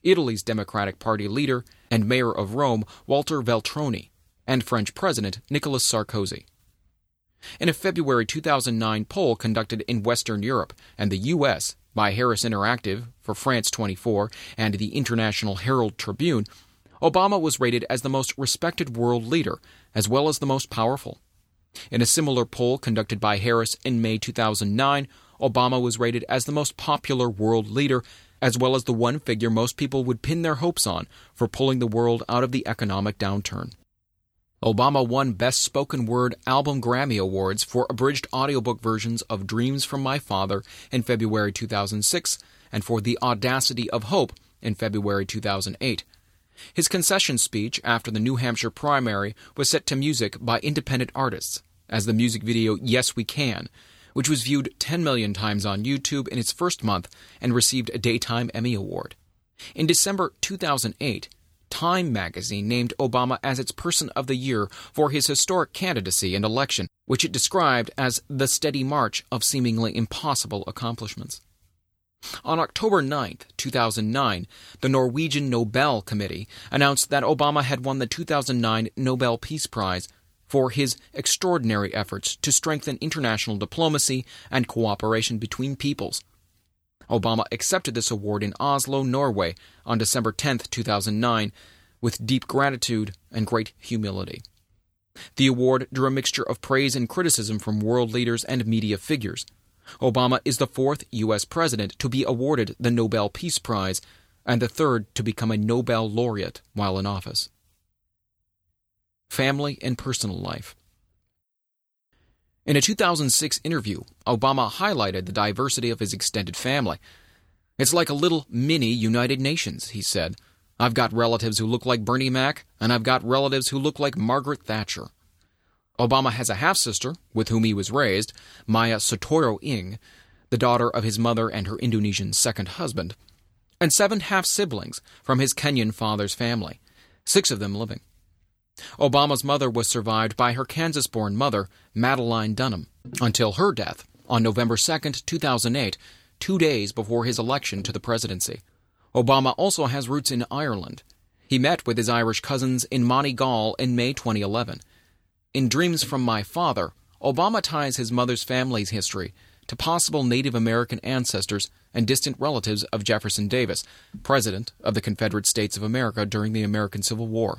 Italy's Democratic Party leader and mayor of Rome, Walter Veltroni, and French President Nicolas Sarkozy. In a February 2009 poll conducted in Western Europe and the U.S. by Harris Interactive for France 24 and the International Herald Tribune, Obama was rated as the most respected world leader, as well as the most powerful. In a similar poll conducted by Harris in May 2009, Obama was rated as the most popular world leader, as well as the one figure most people would pin their hopes on for pulling the world out of the economic downturn. Obama won Best Spoken Word Album Grammy Awards for abridged audiobook versions of Dreams from My Father in February 2006 and for The Audacity of Hope in February 2008. His concession speech after the New Hampshire primary was set to music by independent artists, as the music video Yes We Can, which was viewed 10 million times on YouTube in its first month and received a Daytime Emmy Award. In December 2008, Time magazine named Obama as its Person of the Year for his historic candidacy and election, which it described as the steady march of seemingly impossible accomplishments. On October 9, 2009, the Norwegian Nobel Committee announced that Obama had won the 2009 Nobel Peace Prize for his extraordinary efforts to strengthen international diplomacy and cooperation between peoples. Obama accepted this award in Oslo, Norway, on December 10, 2009, with deep gratitude and great humility. The award drew a mixture of praise and criticism from world leaders and media figures. Obama is the fourth U.S. president to be awarded the Nobel Peace Prize and the third to become a Nobel laureate while in office. Family and personal life. In a 2006 interview, Obama highlighted the diversity of his extended family. "It's like a little mini United Nations," he said. "I've got relatives who look like Bernie Mac, and I've got relatives who look like Margaret Thatcher." Obama has a half-sister, with whom he was raised, Maya Soetoro Ing, the daughter of his mother and her Indonesian second husband, and 7 half-siblings from his Kenyan father's family, 6 of them living. Obama's mother was survived by her Kansas-born mother, Madeline Dunham, until her death on November 2, 2008, 2 days before his election to the presidency. Obama also has roots in Ireland. He met with his Irish cousins in Montreal in May 2011. In Dreams from My Father, Obama ties his mother's family's history to possible Native American ancestors and distant relatives of Jefferson Davis, President of the Confederate States of America during the American Civil War.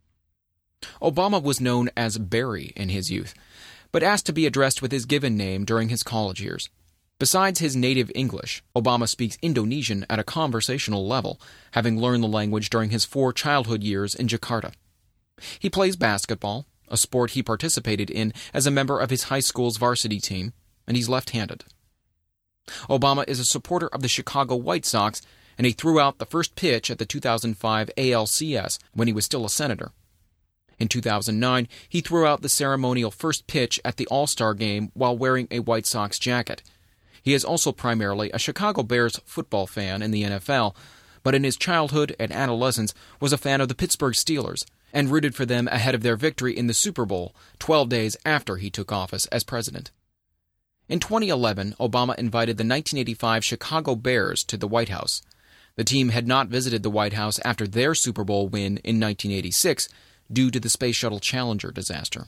Obama was known as Barry in his youth, but asked to be addressed with his given name during his college years. Besides his native English, Obama speaks Indonesian at a conversational level, having learned the language during his 4 childhood years in Jakarta. He plays basketball, a sport he participated in as a member of his high school's varsity team, and he's left-handed. Obama is a supporter of the Chicago White Sox, and he threw out the first pitch at the 2005 ALCS when he was still a senator. In 2009, he threw out the ceremonial first pitch at the All-Star Game while wearing a White Sox jacket. He is also primarily a Chicago Bears football fan in the NFL, but in his childhood and adolescence was a fan of the Pittsburgh Steelers and rooted for them ahead of their victory in the Super Bowl 12 days after he took office as president. In 2011, Obama invited the 1985 Chicago Bears to the White House. The team had not visited the White House after their Super Bowl win in 1986, due to the Space Shuttle Challenger disaster.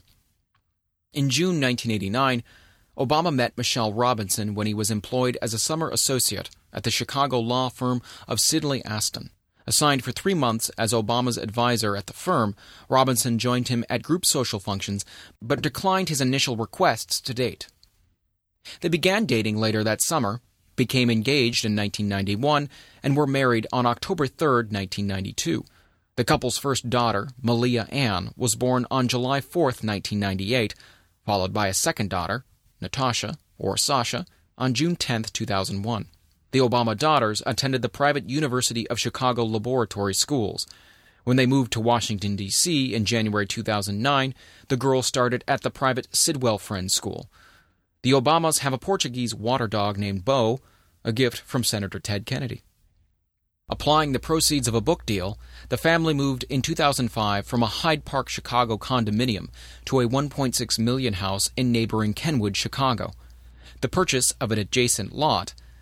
In June 1989, Obama met Michelle Robinson when he was employed as a summer associate at the Chicago law firm of Sidley Aston. Assigned for 3 months as Obama's advisor at the firm, Robinson joined him at group social functions, but declined his initial requests to date. They began dating later that summer, became engaged in 1991, and were married on October 3, 1992. The couple's first daughter, Malia Ann, was born on July 4, 1998, followed by a second daughter, Natasha, or Sasha, on June 10, 2001. The Obama daughters attended the private University of Chicago Laboratory Schools. When they moved to Washington, D.C. in January 2009, the girls started at the private Sidwell Friends School. The Obamas have a Portuguese water dog named Bo, a gift from Senator Ted Kennedy. Applying the proceeds of a book deal, the family moved in 2005 from a Hyde Park, Chicago condominium to a $1.6 million house in neighboring Kenwood, Chicago. The purchase of an adjacent lot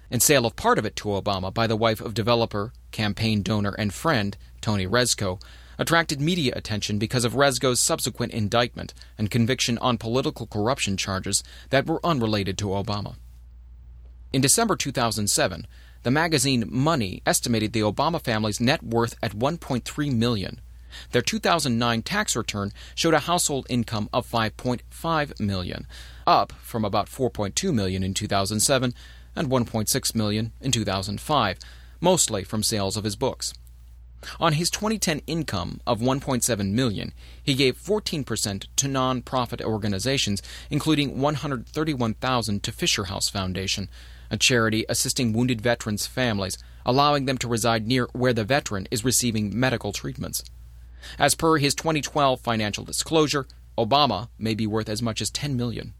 and sale of part of it to Obama by the wife of developer, campaign donor, and friend Tony Rezko attracted media attention because of Rezko's subsequent indictment and conviction on political corruption charges that were unrelated to Obama. In December 2007, the magazine Money estimated the Obama family's net worth at $1.3 million. Their 2009 tax return showed a household income of $5.5 million, up from about $4.2 million in 2007 and $1.6 million in 2005, mostly from sales of his books. On his 2010 income of $1.7 million, he gave 14% to non-profit organizations, including $131,000 to Fisher House Foundation, a charity assisting wounded veterans' families, allowing them to reside near where the veteran is receiving medical treatments. As per his 2012 financial disclosure, Obama may be worth as much as $10 million.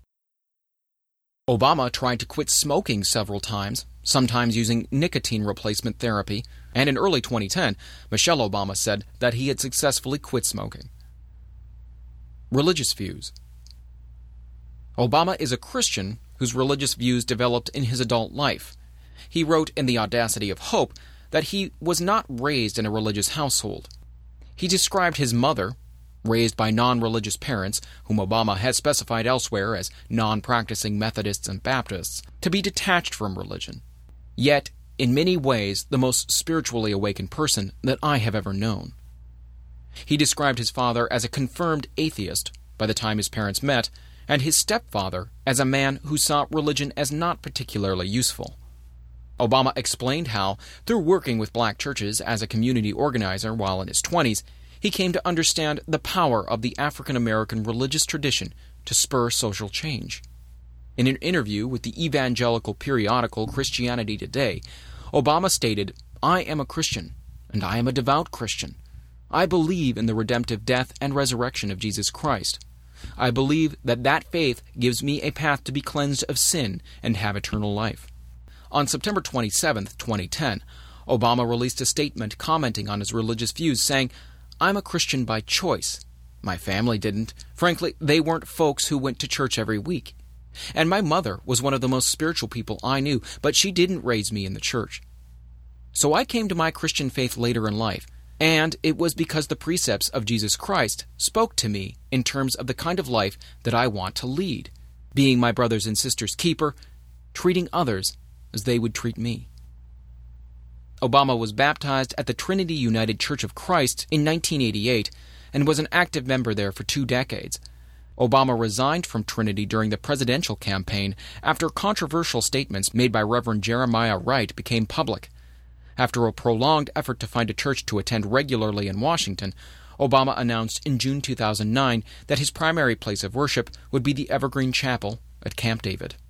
Obama tried to quit smoking several times, sometimes using nicotine replacement therapy, and in early 2010, Michelle Obama said that he had successfully quit smoking. Religious views. Obama is a Christian whose religious views developed in his adult life. He wrote in The Audacity of Hope that he was not raised in a religious household. He described his mother, raised by non-religious parents, whom Obama has specified elsewhere as non-practicing Methodists and Baptists, to be detached from religion. Yet, in many ways, the most spiritually awakened person that I have ever known. He described his father as a confirmed atheist by the time his parents met, and his stepfather as a man who saw religion as not particularly useful. Obama explained how, through working with black churches as a community organizer while in his 20s, he came to understand the power of the African American religious tradition to spur social change. In an interview with the evangelical periodical Christianity Today, Obama stated, "I am a Christian, and I am a devout Christian. I believe in the redemptive death and resurrection of Jesus Christ. I believe that that faith gives me a path to be cleansed of sin and have eternal life." On September 27, 2010, Obama released a statement commenting on his religious views, saying, "I'm a Christian by choice. My family didn't. Frankly, they weren't folks who went to church every week. And my mother was one of the most spiritual people I knew, but she didn't raise me in the church. So I came to my Christian faith later in life, and it was because the precepts of Jesus Christ spoke to me in terms of the kind of life that I want to lead, being my brothers and sisters' keeper, treating others as they would treat me." Obama was baptized at the Trinity United Church of Christ in 1988 and was an active member there for 2 decades. Obama resigned from Trinity during the presidential campaign after controversial statements made by Reverend Jeremiah Wright became public. After a prolonged effort to find a church to attend regularly in Washington, Obama announced in June 2009 that his primary place of worship would be the Evergreen Chapel at Camp David.